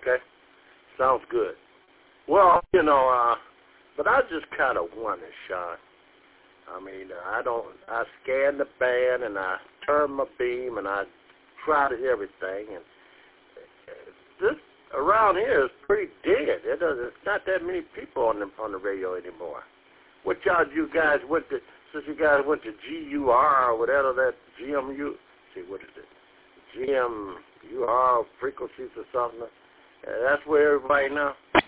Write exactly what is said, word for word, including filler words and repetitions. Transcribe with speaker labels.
Speaker 1: Okay. Sounds good. Well, you know, uh, but I just kind of wonder, Sean. I mean, I don't, I scan the band and I turn my beam and I try to everything. And this around here is pretty dead. It does, it's not that many people on the, on the radio anymore. What y'all, you guys went to, since you guys went to G U R or whatever that G M U, see, what is it? G M U R frequencies or something. Uh, that's where everybody now.